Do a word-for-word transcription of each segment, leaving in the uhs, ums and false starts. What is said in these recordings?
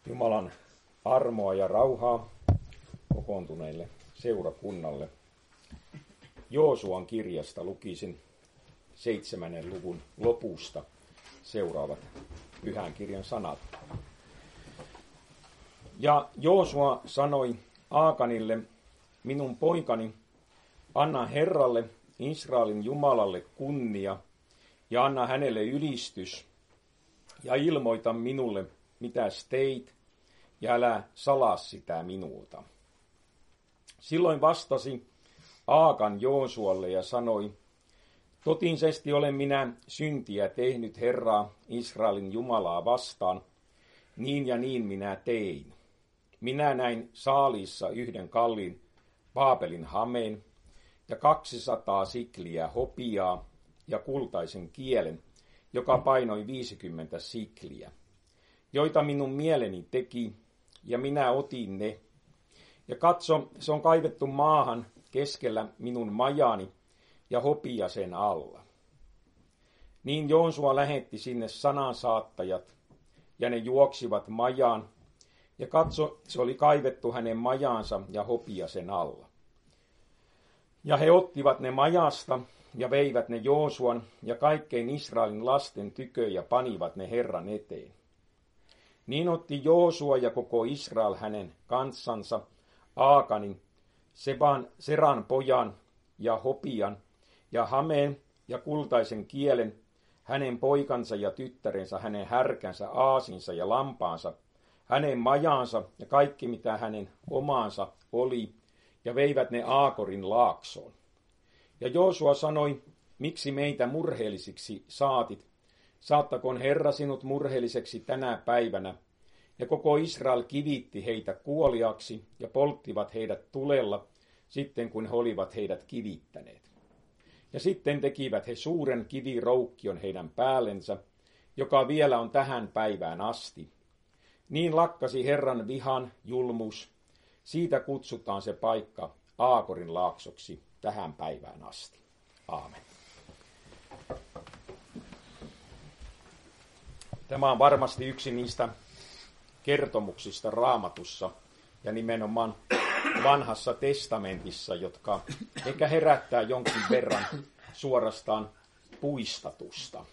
Jumalan armoa ja rauhaa kokoontuneille seurakunnalle. Joosuan kirjasta lukisin seitsemännen luvun lopusta seuraavat pyhän kirjan sanat. Ja Joosua sanoi Aakanille, minun poikani, anna Herralle, Israelin Jumalalle kunnia ja anna hänelle ylistys ja ilmoita minulle, mitäs teit, ja älä salaa sitä minulta. Silloin vastasi Aakan Joosualle ja sanoi, totinsesti olen minä syntiä tehnyt Herraa Israelin Jumalaa vastaan, niin ja niin minä tein. Minä näin Saaliissa yhden kalliin Baabelin hameen ja kaksisataa sikliä hopiaa ja kultaisen kielen, joka painoi viisikymmentä sikliä, joita minun mieleni teki, ja minä otin ne. Ja katso, se on kaivettu maahan keskellä minun majani ja hopia sen alla. Niin Joosua lähetti sinne sanansaattajat, ja ne juoksivat majaan, ja katso, se oli kaivettu hänen majaansa ja hopia sen alla. Ja he ottivat ne majasta ja veivät ne Joosuan ja kaikkein Israelin lasten tykö ja panivat ne Herran eteen. Niin otti Joosua ja koko Israel hänen kanssansa Aakanin, Seban, Seran pojan ja Hopian ja Hameen ja kultaisen kielen, hänen poikansa ja tyttärensä, hänen härkänsä, aasinsa ja lampaansa, hänen majaansa ja kaikki mitä hänen omaansa oli, ja veivät ne Aakorin laaksoon. Ja Joosua sanoi, miksi meitä murheellisiksi saatit? Saattakoon Herra sinut murheelliseksi tänä päivänä. Ja koko Israel kivitti heitä kuoliaksi ja polttivat heidät tulella, sitten kun he olivat heidät kivittäneet. Ja sitten tekivät he suuren kiviroukkion heidän päällensä, joka vielä on tähän päivään asti. Niin lakkasi Herran vihan julmuus. Siitä kutsutaan se paikka Aakorin laaksoksi tähän päivään asti. Aamen. Tämä on varmasti yksi niistä kertomuksista Raamatussa ja nimenomaan vanhassa testamentissa, jotka ehkä herättää jonkin verran suorastaan puistatusta.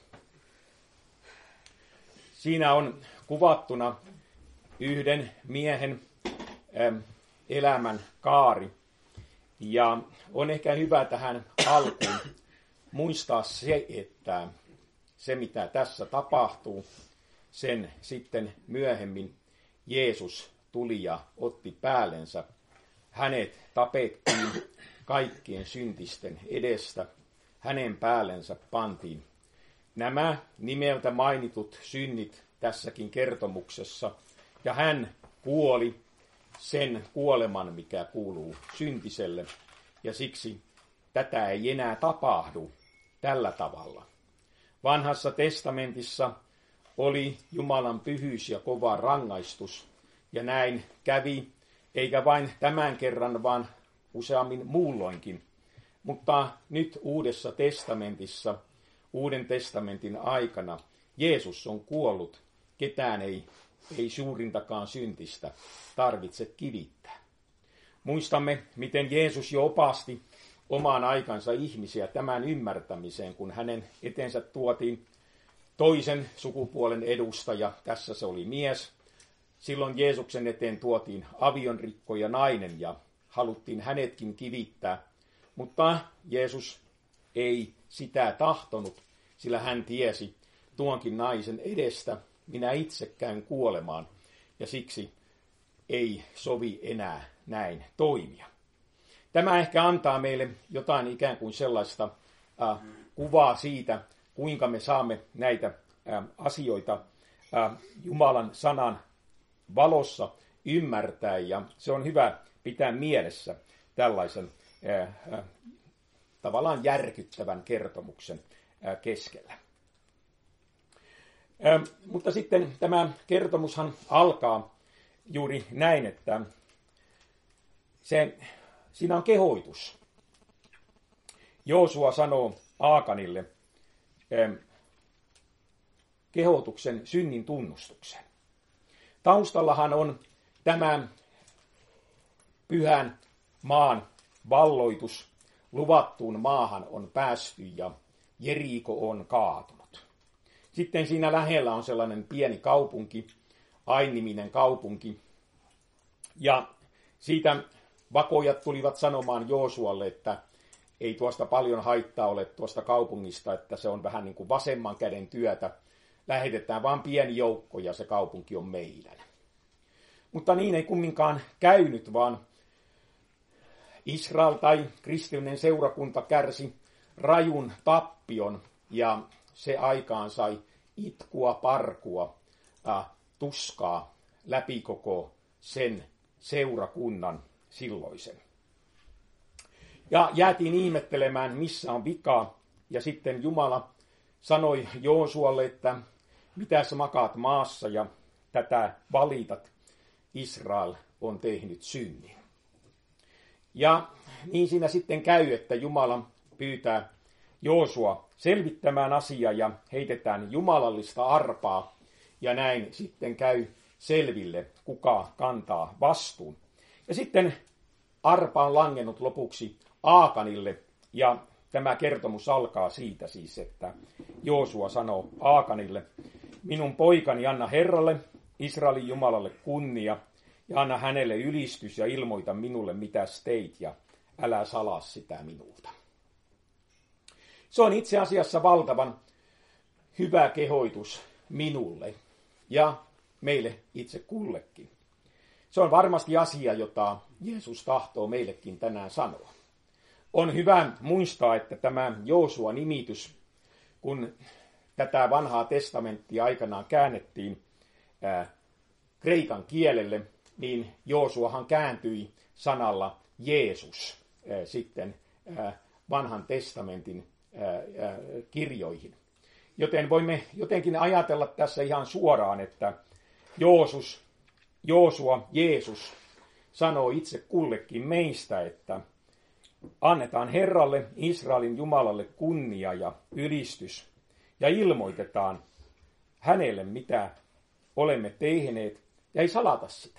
Siinä on kuvattuna yhden miehen elämän kaari. Ja on ehkä hyvä tähän alkuun muistaa se, että se mitä tässä tapahtuu, sen sitten myöhemmin Jeesus tuli ja otti päällensä. Hänet tapettiin kaikkien syntisten edestä. Hänen päällensä pantiin nämä nimeltä mainitut synnit tässäkin kertomuksessa. Ja hän kuoli sen kuoleman, mikä kuuluu syntiselle. Ja siksi tätä ei enää tapahdu tällä tavalla. Vanhassa testamentissa oli Jumalan pyhyys ja kova rangaistus, ja näin kävi, eikä vain tämän kerran, vaan useammin muulloinkin. Mutta nyt Uudessa testamentissa, Uuden testamentin aikana, Jeesus on kuollut, ketään ei, ei suurintakaan syntistä tarvitse kivittää. Muistamme, miten Jeesus jo opasti omaan aikansa ihmisiä tämän ymmärtämiseen, kun hänen etensä tuotiin toisen sukupuolen edustaja, tässä se oli mies. Silloin Jeesuksen eteen tuotiin avionrikko ja nainen ja haluttiin hänetkin kivittää, mutta Jeesus ei sitä tahtonut, sillä hän tiesi tuonkin naisen edestä, minä itse käyn kuolemaan ja siksi ei sovi enää näin toimia. Tämä ehkä antaa meille jotain ikään kuin sellaista äh, kuvaa siitä, kuinka me saamme näitä äh, asioita äh, Jumalan sanan valossa ymmärtää, ja se on hyvä pitää mielessä tällaisen äh, äh, tavallaan järkyttävän kertomuksen äh, keskellä. Äh, mutta sitten tämä kertomushan alkaa juuri näin, että se, siinä on kehoitus. Joosua sanoo Aakanille eh, kehotuksen synnin tunnustuksen. Taustallahan on tämä pyhän maan valloitus. Luvattuun maahan on päästy ja Jeriko on kaatunut. Sitten siinä lähellä on sellainen pieni kaupunki, Ai-niminen kaupunki. Ja siitä vakojat tulivat sanomaan Joosualle, että ei tuosta paljon haittaa ole tuosta kaupungista, että se on vähän niin kuin vasemman käden työtä. Lähetetään vaan pieni joukko ja se kaupunki on meidän. Mutta niin ei kumminkaan käynyt, vaan Israel tai kristillinen seurakunta kärsi rajun tappion ja se aikaan sai itkua, parkua, äh, tuskaa läpi koko sen seurakunnan silloisen. Ja jäätiin ihmettelemään, missä on vika, ja sitten Jumala sanoi Joosualle, että mitä sä makaat maassa ja tätä valitat, Israel on tehnyt synnin. Ja niin siinä sitten käy, että Jumala pyytää Joosua selvittämään asiaa ja heitetään jumalallista arpaa, ja näin sitten käy selville, kuka kantaa vastuun. Ja sitten arpa on langennut lopuksi Aakanille, ja tämä kertomus alkaa siitä siis, että Joosua sanoo Aakanille, minun poikani anna Herralle, Israelin Jumalalle kunnia, ja anna hänelle ylistys ja ilmoita minulle, mitä teit, ja älä salaa sitä minulta. Se on itse asiassa valtavan hyvä kehoitus minulle ja meille itse kullekin. Se on varmasti asia, jota Jeesus tahtoo meillekin tänään sanoa. On hyvä muistaa, että tämä Joosua-nimitys, kun tätä vanhaa testamenttia aikanaan käännettiin ää, kreikan kielelle, niin Joosuahan kääntyi sanalla Jeesus ää, sitten ää, vanhan testamentin ää, ää, kirjoihin. Joten voimme jotenkin ajatella tässä ihan suoraan, että Joosus, Joosua, Jeesus sanoo itse kullekin meistä, että annetaan Herralle, Israelin Jumalalle kunnia ja ylistys ja ilmoitetaan hänelle, mitä olemme tehneet, ja ei salata sitä.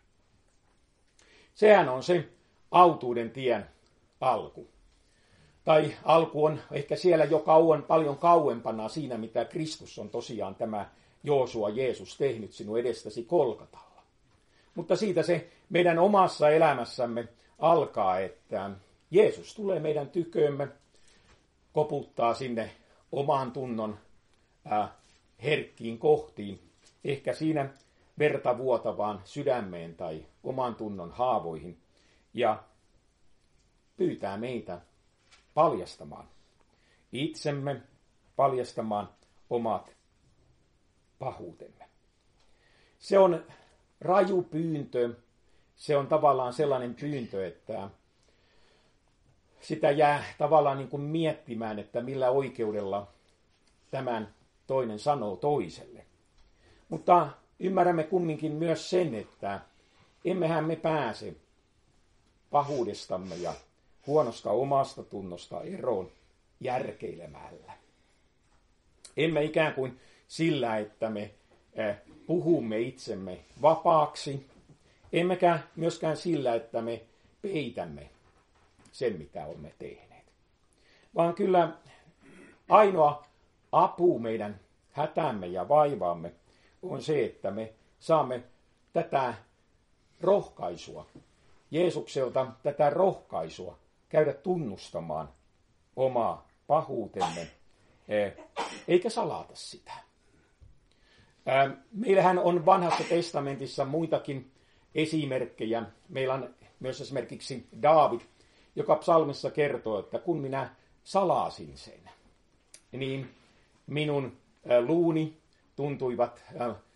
Sehän on se autuuden tien alku. Tai alku on ehkä siellä jo kauan, paljon kauempana siinä, mitä Kristus on tosiaan tämä Joosua Jeesus tehnyt sinun edestäsi Kolkatalla. Mutta siitä se meidän omassa elämässämme alkaa, että Jeesus tulee meidän tyköömme, koputtaa sinne oman tunnon äh, herkkiin kohtiin, ehkä siinä verta vuotavaan sydämeen tai oman tunnon haavoihin, ja pyytää meitä paljastamaan itsemme, paljastamaan omat pahuutemme. Se on raju pyyntö, se on tavallaan sellainen pyyntö, että sitä jää tavallaan niin kuin miettimään, että millä oikeudella tämän toinen sanoo toiselle. Mutta ymmärrämme kumminkin myös sen, että emmehän me pääse pahuudestamme ja huonosta omasta tunnosta eroon järkeilemällä. Emme ikään kuin sillä, että me puhumme itsemme vapaaksi, emmekä myöskään sillä, että me peitämme sen, mitä olemme tehneet. Vaan kyllä ainoa apu meidän hätämme ja vaivaamme on se, että me saamme tätä rohkaisua, Jeesukselta tätä rohkaisua käydä tunnustamaan omaa pahuutemme, eikä salata sitä. Meillähän on vanhassa testamentissa muitakin esimerkkejä. Meillä on myös esimerkiksi Daavid, joka psalmissa kertoo, että kun minä salasin sen, niin minun luuni tuntuivat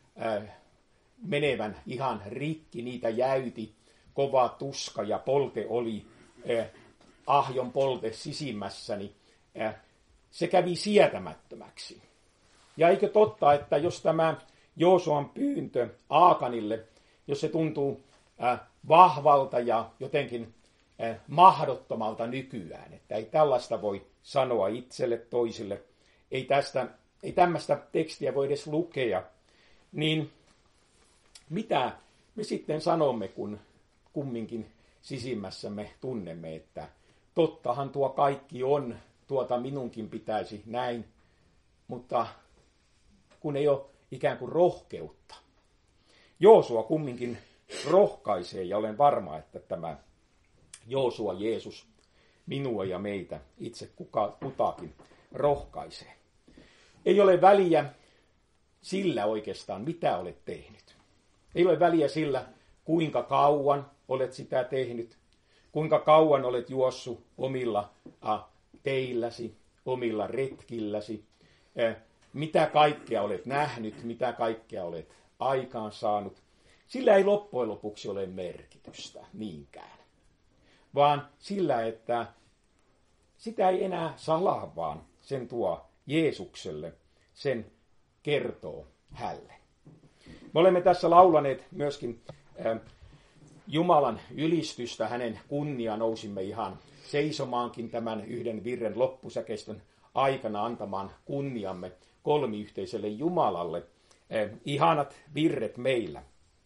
menevän ihan rikki, niitä jäyti, kova tuska ja polte oli, ahjon polte sisimmässäni. Se kävi sietämättömäksi. Ja eikö totta, että jos tämä Joosuan pyyntö Aakanille, jos se tuntuu vahvalta ja jotenkin mahdottomalta nykyään, että ei tällaista voi sanoa itselle toisille, ei, tästä, ei tämmöistä tekstiä voi edes lukea, niin mitä me sitten sanomme, kun kumminkin sisimmässämme tunnemme, että tottahan tuo kaikki on, tuota minunkin pitäisi näin, mutta kun ei ole ikään kuin rohkeutta. Joosua kumminkin rohkaisee, ja olen varma, että tämä Joosua Jeesus minua ja meitä itse kuka, kutakin rohkaisee. Ei ole väliä sillä oikeastaan, mitä olet tehnyt. Ei ole väliä sillä, kuinka kauan olet sitä tehnyt, kuinka kauan olet juossut omilla äh, teilläsi, omilla retkilläsi, äh, mitä kaikkea olet nähnyt, mitä kaikkea olet aikaan saanut. Sillä ei loppujen lopuksi ole merkitystä niinkään, vaan sillä, että sitä ei enää salaa, vaan sen tuo Jeesukselle, sen kertoo hälle. Me olemme tässä laulaneet myöskin äh, Jumalan ylistystä, hänen kunnia nousimme ihan seisomaankin tämän yhden virren loppusäkeistön aikana antamaan kunniamme kolmiyhteiselle Jumalalle. Eh, ihanat virret meillä.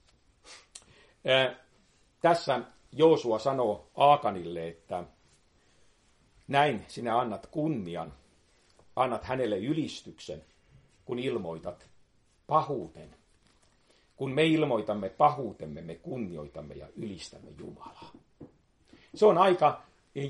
Eh, tässä Joosua sanoo Aakanille, että näin sinä annat kunnian, annat hänelle ylistyksen, kun ilmoitat pahuuten. Kun me ilmoitamme pahuutemme, me kunnioitamme ja ylistämme Jumalaa. Se on aika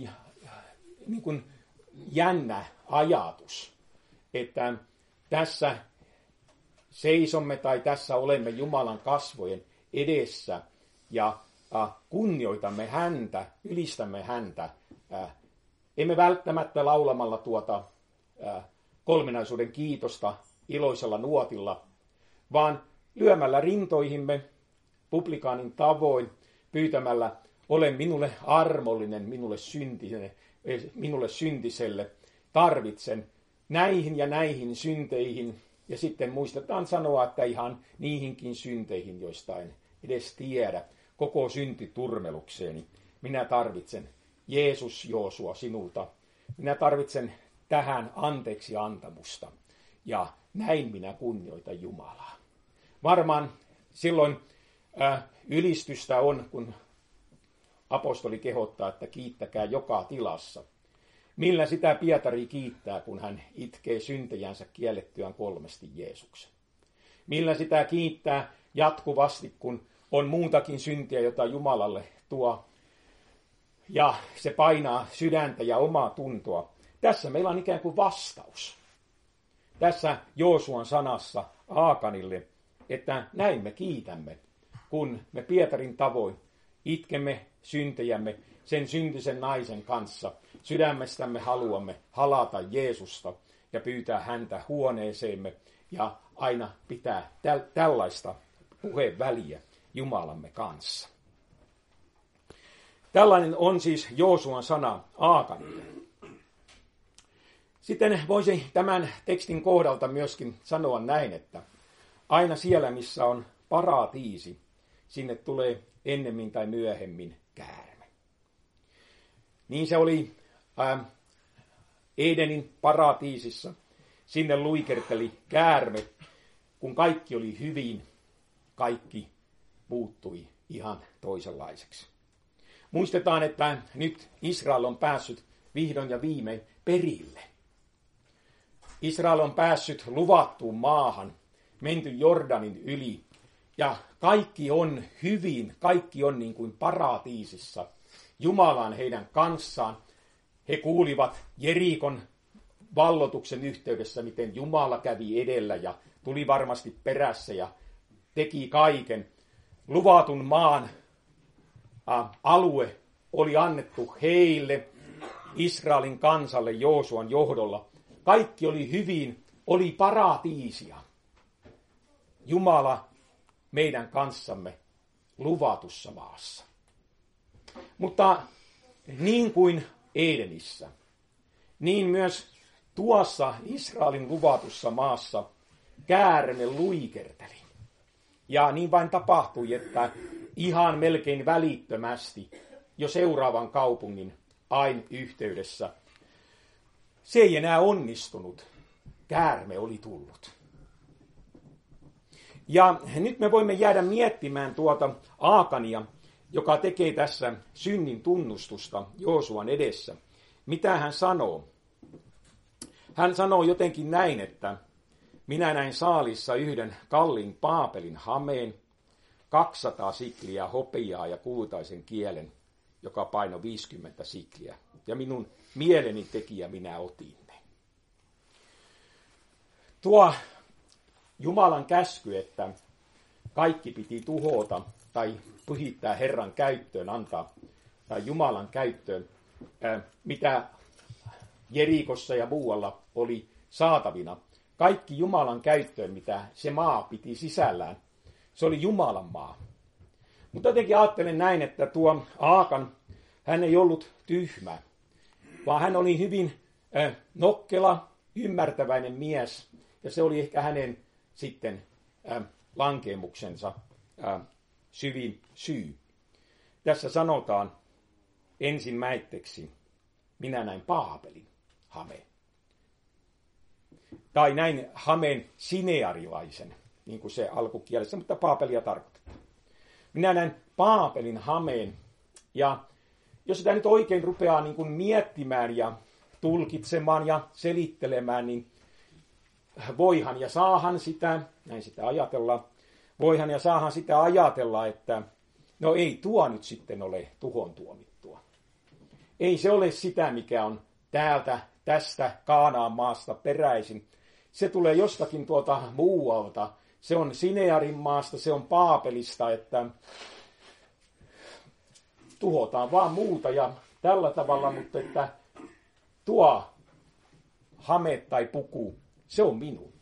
niin kuin jännä ajatus, että tässä seisomme tai tässä olemme Jumalan kasvojen edessä ja kunnioitamme häntä, ylistämme häntä. Emme välttämättä laulamalla tuota kolminaisuuden kiitosta iloisella nuotilla, vaan lyömällä rintoihimme publikaanin tavoin, pyytämällä ole minulle armollinen, minulle, syntiselle, minulle syntiselle, tarvitsen näihin ja näihin synteihin. Ja sitten muistetaan sanoa, että ihan niihinkin synteihin, joista en edes tiedä, koko syntiturmelukseeni. Minä tarvitsen Jeesus Joosua sinulta. Minä tarvitsen tähän anteeksi antamusta. Ja näin minä kunnioitan Jumalaa. Varmaan silloin äh, ylistystä on, kun apostoli kehottaa, että kiittäkää joka tilassa. Millä sitä Pietari kiittää, kun hän itkee syntejänsä kiellettyään kolmesti Jeesuksen? Millä sitä kiittää jatkuvasti, kun on muutakin syntiä, jota Jumalalle tuo, ja se painaa sydäntä ja omaa tuntoa? Tässä meillä on ikään kuin vastaus. Tässä Joosuan sanassa Aakanille, että näin me kiitämme, kun me Pietarin tavoin itkemme syntejämme sen syntisen naisen kanssa. Sydämestämme haluamme halata Jeesusta ja pyytää häntä huoneeseemme ja aina pitää täl- tällaista puheen väliä Jumalamme kanssa. Tällainen on siis Joosuan sana Aakanille. Sitten voisi tämän tekstin kohdalta myöskin sanoa näin, että aina siellä, missä on paratiisi, sinne tulee ennemmin tai myöhemmin käärme. Niin se oli ää, Edenin paratiisissa. Sinne luikerteli käärme. Kun kaikki oli hyvin, kaikki muuttui ihan toisenlaiseksi. Muistetaan, että nyt Israel on päässyt vihdoin ja viimein perille. Israel on päässyt luvattuun maahan, menty Jordanin yli, ja kaikki on hyvin, kaikki on niin kuin paratiisissa. Jumala on heidän kanssaan. He kuulivat Jerikon vallotuksen yhteydessä, miten Jumala kävi edellä ja tuli varmasti perässä ja teki kaiken. Luvatun maan ä, alue oli annettu heille, Israelin kansalle Joosuan johdolla. Kaikki oli hyvin, oli paratiisia. Jumala meidän kanssamme luvatussa maassa. Mutta niin kuin Edenissä, niin myös tuossa Israelin luvatussa maassa käärme luikerteli. Ja niin vain tapahtui, että ihan melkein välittömästi jo seuraavan kaupungin Ain yhteydessä se ei enää onnistunut. Käärme oli tullut. Ja nyt me voimme jäädä miettimään tuota Aakania, joka tekee tässä synnin tunnustusta Joosuan edessä. Mitä hän sanoo? Hän sanoo jotenkin näin, että minä näin saalissa yhden kalliin paapelin hameen, kaksisataa sikliä hopeaa ja kultaisen kielen, joka paino viisikymmentä sikliä. Ja minun mieleni tekijä minä otin ne. Tuo Jumalan käsky, että kaikki piti tuhota tai pyhittää Herran käyttöön, antaa tai Jumalan käyttöön, mitä Jerikossa ja muualla oli saatavina. Kaikki Jumalan käyttöön, mitä se maa piti sisällään. Se oli Jumalan maa. Mutta jotenkin ajattelen näin, että tuo Aakan, hän ei ollut tyhmä, vaan hän oli hyvin äh, nokkela, ymmärtäväinen mies. Ja se oli ehkä hänen sitten äh, lankeemuksensa äh, syvin syy. Tässä sanotaan ensimmäiseksi, minä näin paapelin hameen. Tai näin hameen sinearilaisen, niin kuin se alkukielessä, mutta paapelia tarkoitetaan. Minä näin paapelin hameen, ja jos sitä nyt oikein rupeaa niin kuin miettimään ja tulkitsemaan ja selittelemään, niin voihan ja saahan sitä, näin sitä ajatella, voihan ja saahan sitä ajatella, että no ei tuo nyt sitten ole tuhon tuomittua. Ei se ole sitä, mikä on täältä, tästä Kaanaan maasta peräisin. Se tulee jostakin tuolta muualta. Se on Sinearin maasta, se on Paapelista, että tuhotaan vaan muuta ja tällä tavalla, mutta että tuo hame tai puku, se on minun.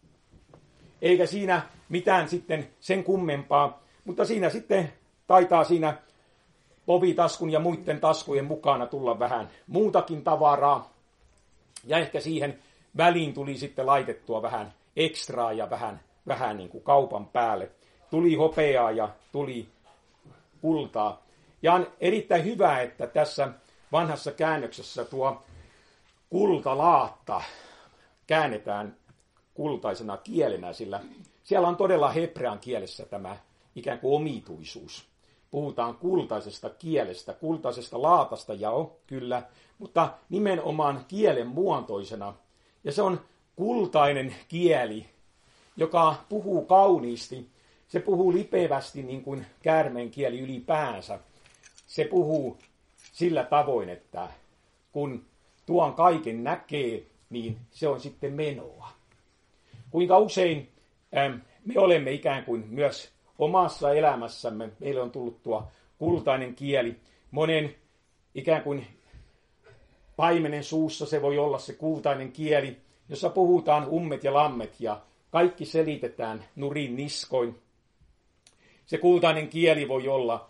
Eikä siinä mitään sitten sen kummempaa, mutta siinä sitten taitaa siinä lovitaskun ja muiden taskujen mukana tulla vähän muutakin tavaraa. Ja ehkä siihen väliin tuli sitten laitettua vähän ekstraa ja vähän, vähän niin kuin kaupan päälle. Tuli hopeaa ja tuli kultaa. Ja on erittäin hyvä, että tässä vanhassa käännöksessä tuo kultalaatta käännetään kultaisena kielenä, sillä siellä on todella hebrean kielessä tämä ikään kuin omituisuus. Puhutaan kultaisesta kielestä, kultaisesta laatasta, jao, kyllä, mutta nimenomaan kielen muotoisena. Ja se on kultainen kieli, joka puhuu kauniisti. Se puhuu lipevästi niin kuin käärmeen kieli ylipäänsä. Se puhuu sillä tavoin, että kun tuon kaiken näkee, niin se on sitten menoa. Kuinka usein ähm, me olemme ikään kuin myös omassa elämässämme, meille on tullut tuo kultainen kieli. Monen ikään kuin paimenen suussa se voi olla se kultainen kieli, jossa puhutaan ummet ja lammet ja kaikki selitetään nurin niskoin. Se kultainen kieli voi olla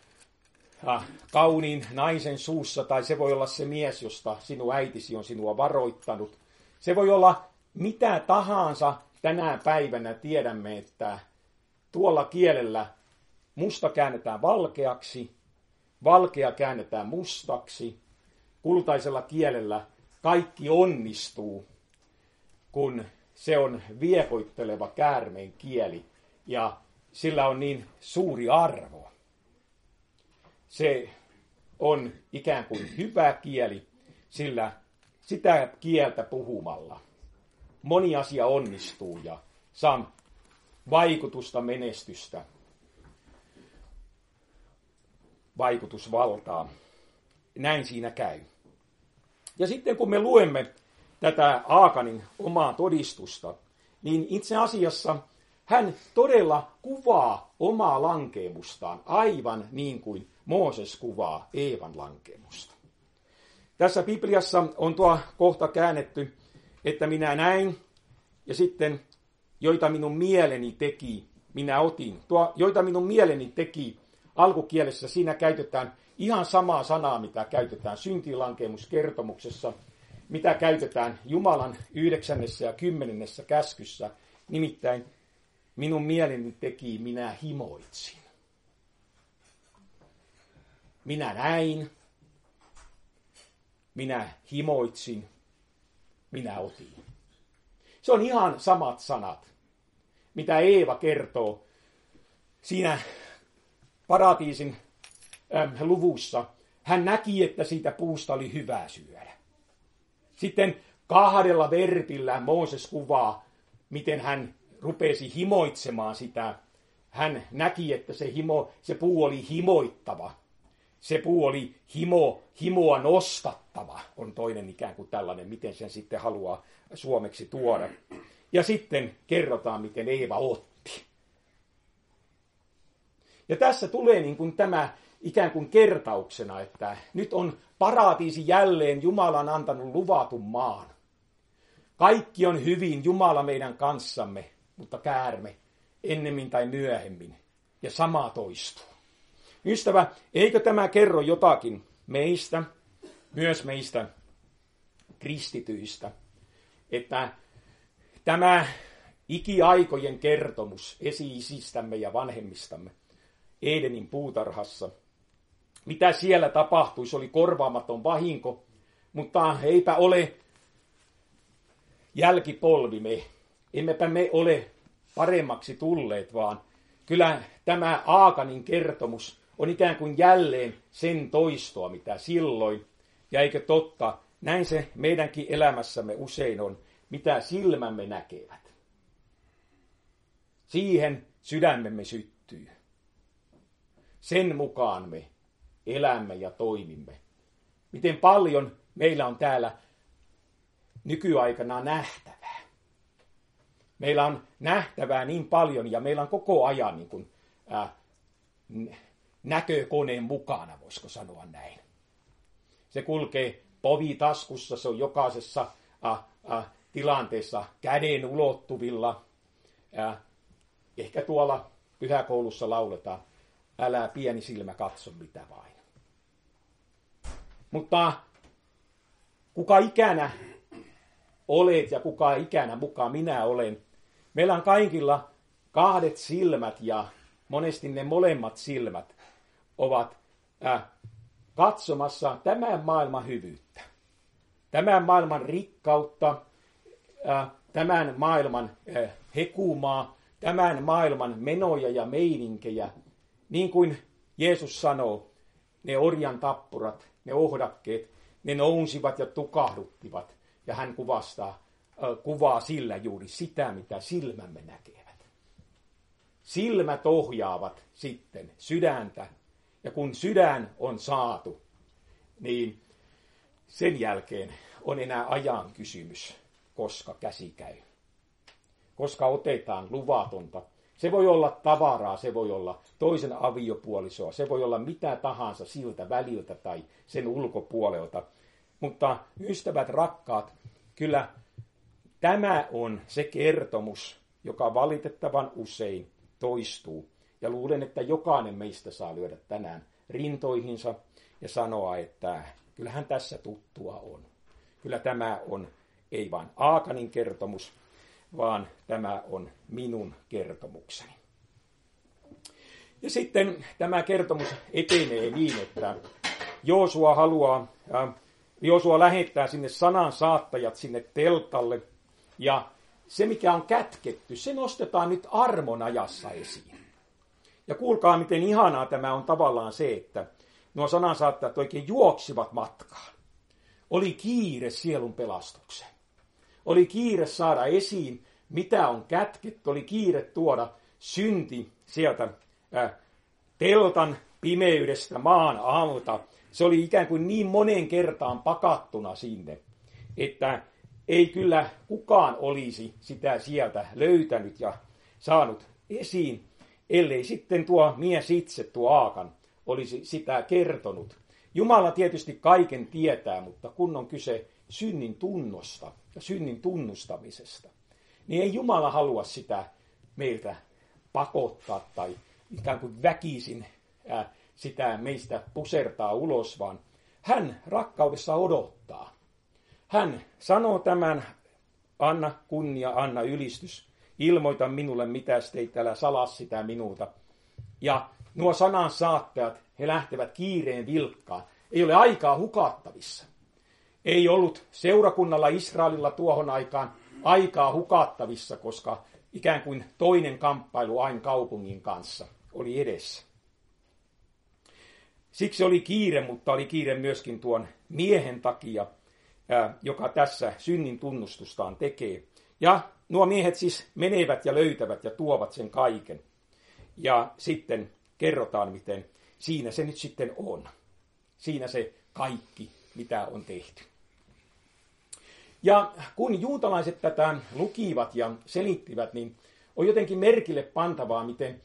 äh, kauniin naisen suussa, tai se voi olla se mies, josta sinun äitisi on sinua varoittanut. Se voi olla mitä tahansa. Tänä päivänä tiedämme, että tuolla kielellä musta käännetään valkeaksi, valkea käännetään mustaksi. Kultaisella kielellä kaikki onnistuu, kun se on viekoitteleva käärmeen kieli ja sillä on niin suuri arvo. Se on ikään kuin hyvä kieli, sillä sitä kieltä puhumalla moni asia onnistuu ja saa vaikutusta, menestystä, vaikutusvaltaa. Näin siinä käy. Ja sitten kun me luemme tätä Aakanin omaa todistusta, niin itse asiassa hän todella kuvaa omaa lankeemustaan aivan niin kuin Mooses kuvaa Eevan lankeemusta. Tässä Bibliassa on tuo kohta käännetty, että minä näin ja sitten joita minun mieleni teki, minä otin. Tuo, joita minun mieleni teki, alkukielessä siinä käytetään ihan samaa sanaa, mitä käytetään syntilankeemuskertomuksessa, mitä käytetään Jumalan yhdeksännessä ja kymmenennessä käskyssä. Nimittäin minun mieleni teki, minä himoitsin. Minä näin, minä himoitsin, minä otin. Se on ihan samat sanat. mitä Eeva kertoo siinä paratiisin äh, luvussa. Hän näki, että siitä puusta oli hyvä syödä. Sitten kahdella verpillä Mooses kuvaa, miten hän rupesi himoitsemaan sitä. Hän näki, että se, himo, se puu oli himoittava. Se puu oli himo, himoa nostattava, on toinen ikään kuin tällainen, miten sen sitten haluaa suomeksi tuoda. Ja sitten kerrotaan, miten Eeva otti. Ja tässä tulee niin kuin tämä ikään kuin kertauksena, että nyt on paratiisi jälleen Jumalan antanut luvatun maan. Kaikki on hyvin, Jumala meidän kanssamme, mutta käärme ennemmin tai myöhemmin. Ja sama toistuu. Ystävä, eikö tämä kerro jotakin meistä, myös meistä kristityistä, että tämä ikiaikojen kertomus esi-isistämme ja vanhemmistamme Edenin puutarhassa, mitä siellä tapahtui, se oli korvaamaton vahinko, mutta eipä ole jälkipolvimme, emmepä me ole paremmaksi tulleet, vaan kyllä tämä Aakanin kertomus on ikään kuin jälleen sen toistoa, mitä silloin, ja eikö totta, näin se meidänkin elämässämme usein on, mitä silmämme näkevät. Siihen sydämemme syttyy. Sen mukaan me elämme ja toimimme. Miten paljon meillä on täällä nykyaikana nähtävää. Meillä on nähtävää niin paljon ja meillä on koko ajan niin kuin, ää, näkökoneen mukana, voisiko sanoa näin. Se kulkee povi taskussa, se on jokaisessa ää, ää, tilanteessa käden ulottuvilla. Ää, ehkä tuolla pyhäkoulussa lauletaan, älä pieni silmä katso mitä vain. Mutta kuka ikänä olet ja kuka ikänä mukaan minä olen, meillä on kaikilla kahdet silmät ja monesti ne molemmat silmät ovat äh, katsomassa tämän maailman hyvyyttä, tämän maailman rikkautta, äh, tämän maailman äh, hekumaa, tämän maailman menoja ja meininkejä. Niin kuin Jeesus sanoo, ne orjan tappurat, ne ohdakkeet, ne nousivat ja tukahduttivat. Ja hän kuvastaa, äh, kuvaa sillä juuri sitä, mitä silmämme näkevät. Silmät ohjaavat sitten sydäntä. Ja kun sydän on saatu, niin sen jälkeen on enää ajan kysymys, koska käsi käy. Koska otetaan luvatonta. Se voi olla tavaraa, se voi olla toisen aviopuolisoa, se voi olla mitä tahansa siltä väliltä tai sen ulkopuolelta. Mutta ystävät rakkaat, kyllä tämä on se kertomus, joka valitettavan usein toistuu. Ja luulen, että jokainen meistä saa lyödä tänään rintoihinsa ja sanoa, että kyllähän tässä tuttua on. Kyllä tämä on ei vain Aakanin kertomus, vaan tämä on minun kertomukseni. Ja sitten tämä kertomus etenee niin, että Joosua haluaa, äh, Joosua lähettää sinne sanan saattajat sinne teltalle, ja se mikä on kätketty, se nostetaan nyt armon ajassa esiin. Ja kuulkaa, miten ihanaa tämä on tavallaan se, että nuo sanansaattajat oikein juoksivat matkaan. Oli kiire sielun pelastukseen. Oli kiire saada esiin, mitä on kätketty. Oli kiire tuoda synti sieltä äh, teltan pimeydestä maan alta. Se oli ikään kuin niin monen kertaan pakattuna sinne, että ei kyllä kukaan olisi sitä sieltä löytänyt ja saanut esiin, ellei sitten tuo mies itse, tuo Aakan, olisi sitä kertonut. Jumala tietysti kaiken tietää, mutta kun on kyse synnin tunnosta ja synnin tunnustamisesta, niin ei Jumala halua sitä meiltä pakottaa tai ikään kuin väkisin ää, sitä meistä pusertaa ulos, vaan hän rakkaudessa odottaa. Hän sanoo tämän, anna kunnia, anna ylistys, ilmoita minulle, mitä teit, älä salaa sitä minulta. Ja nuo sanan saattajat, he lähtevät kiireen vilkkaan. Ei ole aikaa hukattavissa. Ei ollut seurakunnalla Israelilla tuohon aikaan aikaa hukattavissa, koska ikään kuin toinen kamppailu Ain kaupungin kanssa oli edessä. Siksi oli kiire, mutta oli kiire myöskin tuon miehen takia, joka tässä synnin tunnustustaan tekee. Ja nuo miehet siis menevät ja löytävät ja tuovat sen kaiken. Ja sitten kerrotaan, miten siinä se nyt sitten on. Siinä se kaikki, mitä on tehty. Ja kun juutalaiset tätä lukivat ja selittivät, niin on jotenkin merkille pantavaa, miten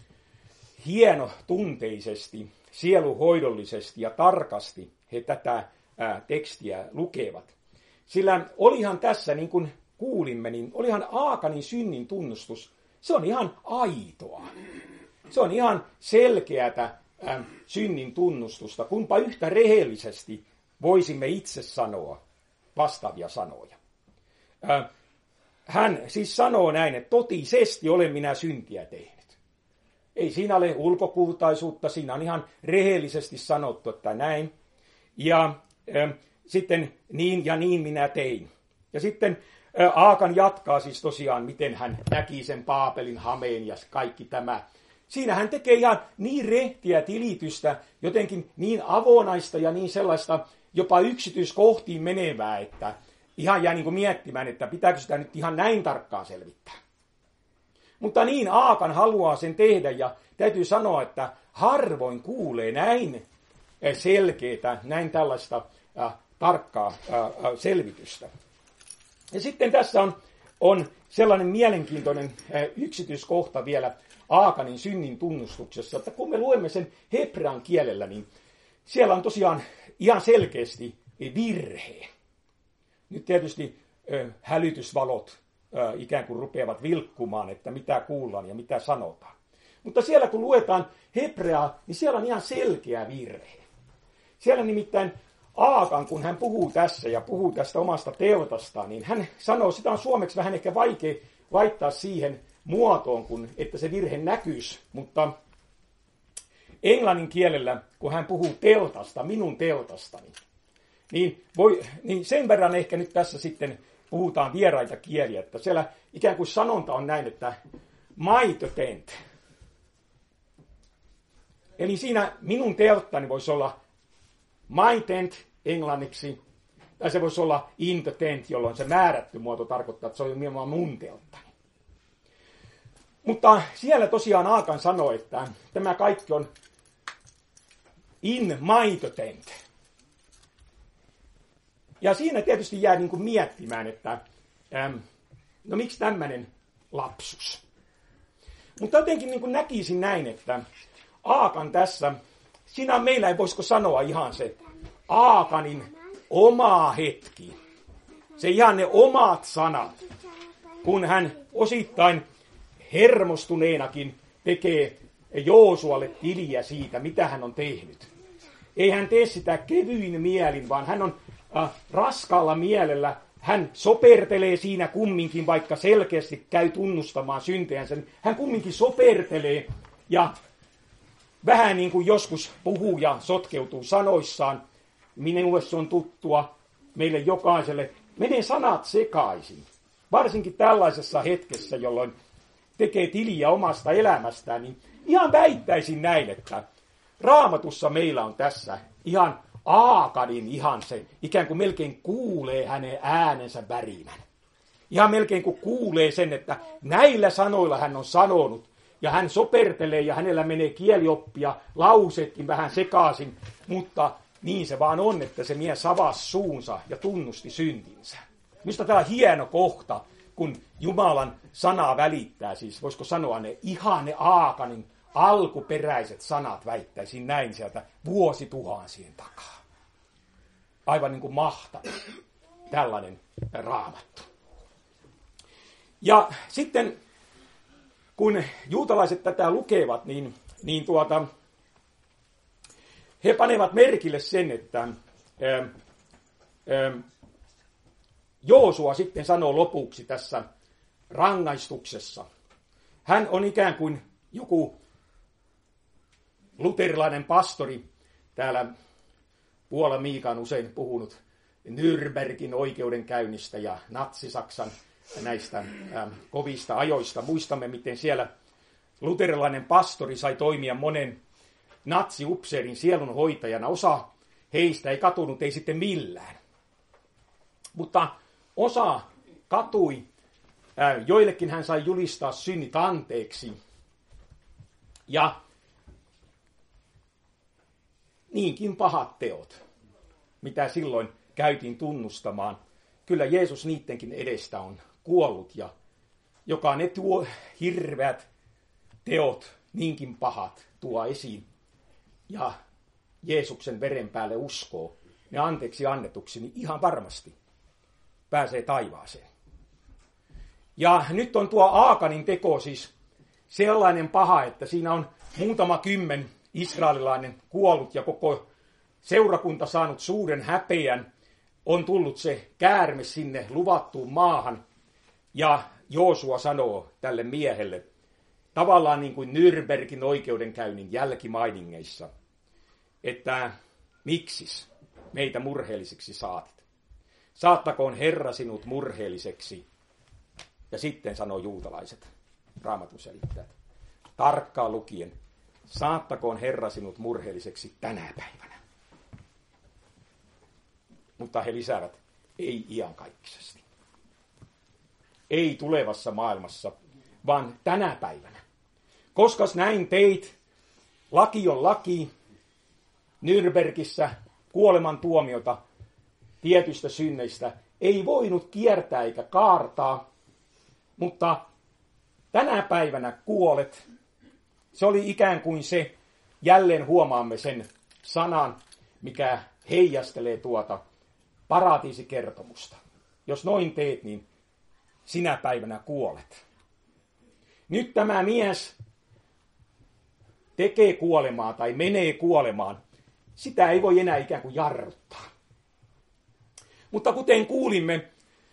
hienotunteisesti, sieluhoidollisesti ja tarkasti he tätä ää, tekstiä lukevat. Sillä olihan tässä, niin kuin kuulimme, niin olihan Aakanin synnin tunnustus, se on ihan aitoa. Se on ihan selkeätä ää, synnin tunnustusta, kunpa yhtä rehellisesti voisimme itse sanoa vastaavia sanoja. Ää, hän siis sanoo näin, että totisesti olen minä syntiä tehnyt. Ei siinä ole ulkokultaisuutta, siinä on ihan rehellisesti sanottu, että näin. Ja äh, sitten niin ja niin minä tein. Ja sitten äh, Aakan jatkaa siis tosiaan, miten hän näki sen Paapelin hameen ja kaikki tämä. Siinä hän tekee ihan niin rehtiä tilitystä, jotenkin niin avonaista ja niin sellaista jopa yksityiskohtiin menevää, että ihan jää niin kuin miettimään, että pitääkö sitä nyt ihan näin tarkkaan selvittää. Mutta niin Aakan haluaa sen tehdä ja täytyy sanoa, että harvoin kuulee näin selkeää, näin tällaista äh, tarkkaa äh, selvitystä. Ja sitten tässä on, on sellainen mielenkiintoinen äh, yksityiskohta vielä Aakanin synnin tunnustuksessa, että kun me luemme sen hebrean kielellä, niin siellä on tosiaan ihan selkeästi virhe. Nyt tietysti äh, hälytysvalot äh, ikään kuin rupeavat vilkkumaan, että mitä kuullaan ja mitä sanotaan. Mutta siellä kun luetaan hebreaa, niin siellä on ihan selkeä virhe. Siellä nimittäin Aakan, kun hän puhuu tässä ja puhuu tästä omasta teltastaan, niin hän sanoo, sitä on suomeksi vähän ehkä vaikea laittaa siihen muotoon, kun, että se virhe näkyisi, mutta englannin kielellä, kun hän puhuu teltasta, minun teltastani, niin, voi, niin sen verran ehkä nyt tässä sitten puhutaan vieraita kieliä, että siellä ikään kuin sanonta on näin, että my tent. Eli siinä minun telttani voisi olla my tent englanniksi, tai se voisi olla in the tent, jolloin se määrätty muoto tarkoittaa, että se on nimenomaan mun telttani. Mutta siellä tosiaan Aakan sanoi, että tämä kaikki on in my tent. Ja siinä tietysti jää niin kuin miettimään, että ähm, no miksi tämmöinen lapsus. Mutta jotenkin niin kuin näkisin näin, että Aakan tässä, siinä meillä ei voisiko sanoa ihan se Aakanin oma hetki. Se ihan ne omat sanat, kun hän osittain hermostuneenakin tekee Joosualle tiliä siitä, mitä hän on tehnyt. Ei hän tee sitä kevyin mielin, vaan hän on äh, raskaalla mielellä. Hän sopertelee siinä kumminkin, vaikka selkeästi käy tunnustamaan syntejänsä. Hän kumminkin sopertelee ja vähän niin kuin joskus puhuu ja sotkeutuu sanoissaan. Minulle se on tuttua, meille jokaiselle. Menee sanat sekaisin. Varsinkin tällaisessa hetkessä, jolloin tekee tiliä omasta elämästään, niin ihan väittäisin näin, että Raamatussa meillä on tässä ihan Aakanin ihan se, ikään kuin melkein kuulee hänen äänensä värinän. Ihan melkein kuin kuulee sen, että näillä sanoilla hän on sanonut, ja hän sopertelee ja hänellä menee kielioppia, lauseetkin vähän sekaisin, mutta niin se vaan on, että se mies avasi suunsa ja tunnusti syntinsä. Minusta tämä on hieno kohta, kun Jumalan sanaa välittää, siis voisiko sanoa ne ihan ne Aakanin alkuperäiset sanat, väittäisin näin sieltä vuosituhansien takaa. Aivan niin kuin mahtava tällainen raamattu. Ja sitten kun juutalaiset tätä lukevat, niin, niin tuota, he panevat merkille sen, että ää, ää, Joosua sitten sanoo lopuksi tässä rangaistuksessa. Hän on ikään kuin joku luterilainen pastori, täällä Puola Miika on usein puhunut Nürnbergin oikeudenkäynnistä ja Natsi-Saksan näistä äh, kovista ajoista. Muistamme, miten siellä luterilainen pastori sai toimia monen natsiupseerin sielunhoitajana. Osa heistä ei katunut, ei sitten millään. Mutta osa katui, äh, joillekin hän sai julistaa synnit anteeksi. Ja niinkin pahat teot, mitä silloin käytiin tunnustamaan. Kyllä Jeesus niidenkin edestä on kuollut ja joka ne tuo hirveät teot, niinkin pahat, tuo esiin. Ja Jeesuksen veren päälle uskoo ne anteeksi annetuksi, niin ihan varmasti pääsee taivaaseen. Ja nyt on tuo Aakanin teko siis sellainen paha, että siinä on muutama kymmen israelilainen kuollut ja koko seurakunta saanut suuren häpeän. On tullut se käärme sinne luvattuun maahan ja Joosua sanoo tälle miehelle, tavallaan niin kuin Nürnbergin oikeudenkäynnin jälkimainingeissa, että miksis meitä murheellisiksi saatit? Saattakoon Herra sinut murheelliseksi? Ja sitten sanoo juutalaiset, Raamatun selittäjät, tarkkaan lukien, saattakoon Herra sinut murheelliseksi tänä päivänä. Mutta he lisäävät, ei iankaikkisesti. Ei tulevassa maailmassa, vaan tänä päivänä. Koskas näin teit, laki on laki, Nürnbergissä kuolemantuomiota tietystä synneistä ei voinut kiertää eikä kaartaa, mutta tänä päivänä kuolet. Se oli ikään kuin se, jälleen huomaamme sen sanan, mikä heijastelee tuota paratiisikertomusta. Jos noin teet, niin sinä päivänä kuolet. Nyt tämä mies tekee kuolemaa tai menee kuolemaan. Sitä ei voi enää ikään kuin jarruttaa. Mutta kuten kuulimme,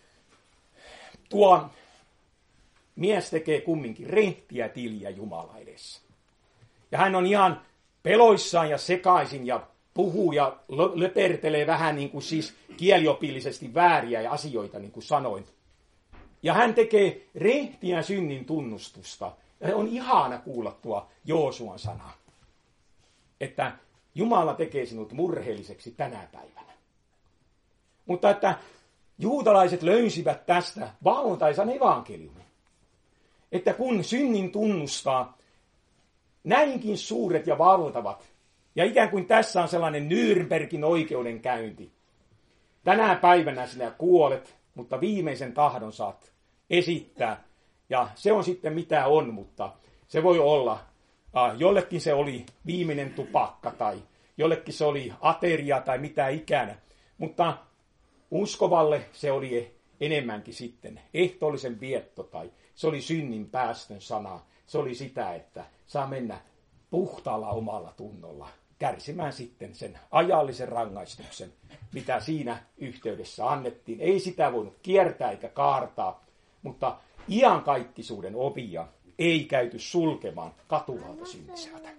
tuo mies tekee kumminkin rehtiä tiliä Jumala edessä. Ja hän on ihan peloissaan ja sekaisin ja puhuu ja löpertelee vähän niin kuin siis kieliopillisesti vääriä ja asioita, niin kuin sanoin. Ja hän tekee rehtiä synnin tunnustusta. Ja on ihana kuulla tuo Joosuan sana, että Jumala tekee sinut murheelliseksi tänä päivänä. Mutta että juutalaiset löysivät tästä valtaisan evankeliumin. Että kun synnin tunnustaa näinkin suuret ja valtavat, ja ikään kuin tässä on sellainen Nürnbergin oikeudenkäynti. Tänä päivänä sinä kuolet, mutta viimeisen tahdon saat esittää. Ja se on sitten mitä on, mutta se voi olla, äh, jollekin se oli viimeinen tupakka tai jollekin se oli ateria tai mitä ikänä. Mutta uskovalle se oli enemmänkin sitten ehtoollisen vietto tai se oli synnin päästön sana. Se oli sitä, että saa mennä puhtaalla omalla tunnolla kärsimään sitten sen ajallisen rangaistuksen, mitä siinä yhteydessä annettiin. Ei sitä voinut kiertää eikä kaartaa, mutta iankaikkisuuden ovia ei käyty sulkemaan katuvalta syntiseltä.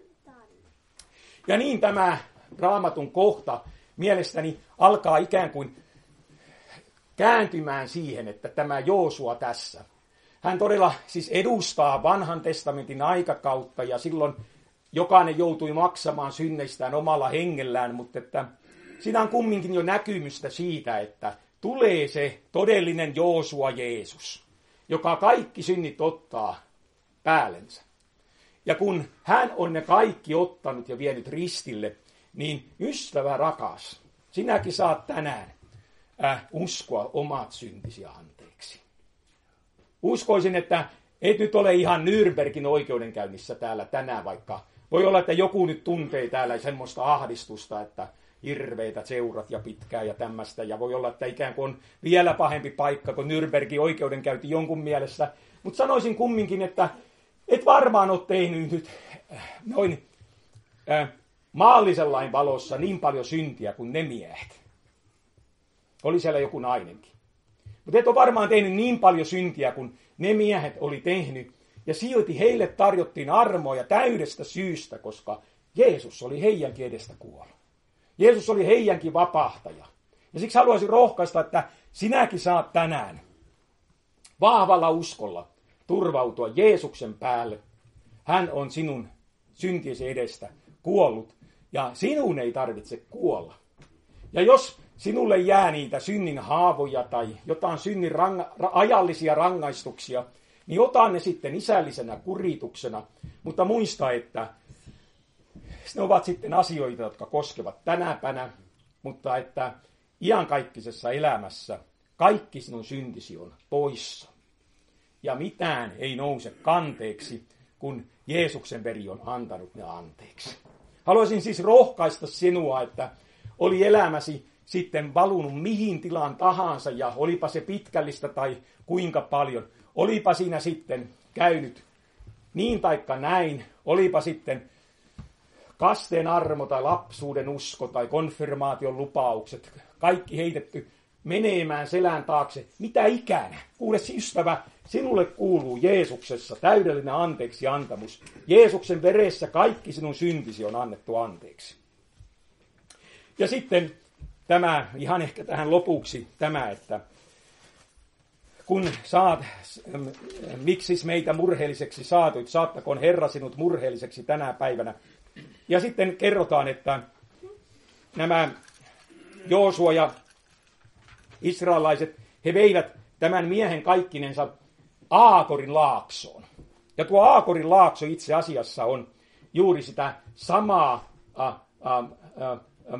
Ja niin tämä Raamatun kohta mielestäni alkaa ikään kuin kääntymään siihen, että tämä Joosua tässä, hän todella siis edustaa vanhan testamentin aikakautta ja silloin jokainen joutui maksamaan synneistään omalla hengellään, mutta että siinä on kumminkin jo näkymystä siitä, että tulee se todellinen Joosua Jeesus, joka kaikki synnit ottaa päällensä. Ja kun hän on ne kaikki ottanut ja vienyt ristille, niin ystävä rakas, sinäkin saat tänään äh, uskoa omat syntisi anteeksi. Uskoisin, että et nyt ole ihan Nürnbergin oikeudenkäynnissä täällä tänään, vaikka voi olla, että joku nyt tuntee täällä semmoista ahdistusta, että hirveitä seurat ja pitkää ja tämmöistä, ja voi olla, että ikään kuin on vielä pahempi paikka kuin Nürnbergin oikeudenkäynti jonkun mielessä. Mutta sanoisin kumminkin, että et varmaan ole tehnyt nyt noin äh, maallisen lain valossa niin paljon syntiä kuin ne miehet. Oli siellä joku nainenkin. Mutta et ole varmaan tehnyt niin paljon syntiä kuin ne miehet oli tehnyt, ja silti heille tarjottiin armoa täydestä syystä, koska Jeesus oli heidänkin edestä kuollut. Jeesus oli heidänkin vapahtaja. Ja siksi haluaisin rohkaista, että sinäkin saat tänään vahvalla uskolla turvautua Jeesuksen päälle. Hän on sinun syntiesi edestä kuollut ja sinun ei tarvitse kuolla. Ja jos sinulle jää niitä synnin haavoja tai jotain synnin ranga, ajallisia rangaistuksia, niin ota ne sitten isällisenä kurituksena, mutta muista, että ne ovat sitten asioita, jotka koskevat tänäpänä, mutta että iankaikkisessa elämässä kaikki sinun syntisi on poissa. Ja mitään ei nouse kanteeksi, kun Jeesuksen veri on antanut ne anteeksi. Haluaisin siis rohkaista sinua, että oli elämäsi sitten valunut mihin tilaan tahansa ja olipa se pitkällistä tai kuinka paljon. Olipa siinä sitten käynyt niin taikka näin, olipa sitten kasteen armo tai lapsuuden usko tai konfirmaation lupaukset, kaikki heitetty menemään selän taakse. Mitä ikänä? Kuule ystävä, sinulle kuuluu Jeesuksessa täydellinen anteeksi antamus. Jeesuksen veressä kaikki sinun syntisi on annettu anteeksi. Ja sitten tämä, ihan ehkä tähän lopuksi tämä, että kun saat, miksi meitä murheelliseksi saatuit, saattakoon Herra sinut murheelliseksi tänä päivänä. Ja sitten kerrotaan, että nämä Joosua ja israelaiset, he veivät tämän miehen kaikkinensa Aakorin laaksoon. Ja tuo Aakorin laakso itse asiassa on juuri sitä samaa a, a, a, a,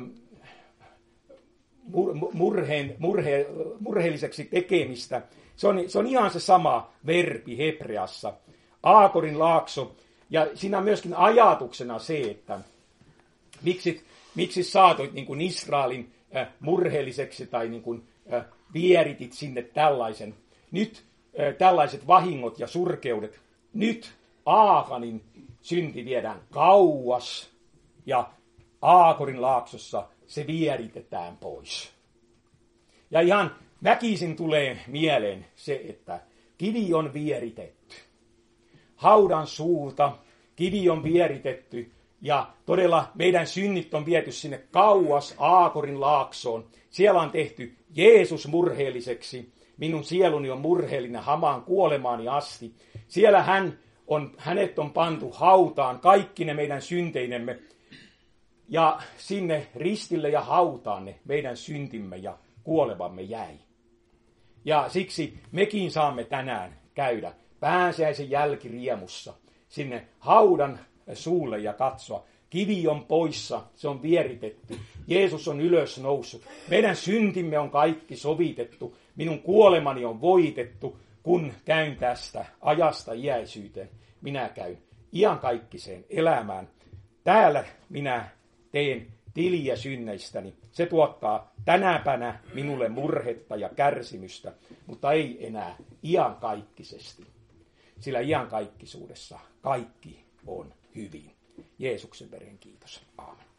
murheen, murhe, murheelliseksi tekemistä. Se on, se on ihan se sama verbi hebreassa. Aakorin laakso. Ja siinä on myöskin ajatuksena se, että miksi, miksi saatoit niin kuin Israelin äh, murheelliseksi tai niin kuin, äh, vieritit sinne tällaisen. Nyt äh, tällaiset vahingot ja surkeudet. Nyt Aahanin synti viedään kauas ja Aakorin laaksossa se vieritetään pois. Ja ihan väkisin tulee mieleen se, että kivi on vieritetty. Haudan suulta kivi on vieritetty ja todella meidän synnit on viety sinne kauas Aakorin laaksoon. Siellä on tehty Jeesus murheelliseksi. Minun sieluni on murheellinen hamaan kuolemaani asti. Siellä hän on, hänet on pantu hautaan, kaikki ne meidän synteinemme. Ja sinne ristille ja hautaan ne meidän syntimme ja kuolevamme jäi. Ja siksi mekin saamme tänään käydä pääsiäisen jälkiriemussa sinne haudan suulle ja katsoa. Kivi on poissa, se on vieritetty. Jeesus on ylös noussut. Meidän syntimme on kaikki sovitettu. Minun kuolemani on voitettu, kun käyn tästä ajasta iäisyyteen. Minä käyn iankaikkiseen elämään. Täällä minä teen tiliä synneistäni. Se tuottaa tänäpänä minulle murhetta ja kärsimystä, mutta ei enää iankaikkisesti. Sillä iankaikkisuudessa kaikki on hyvin. Jeesuksen veren kiitos. Aamen.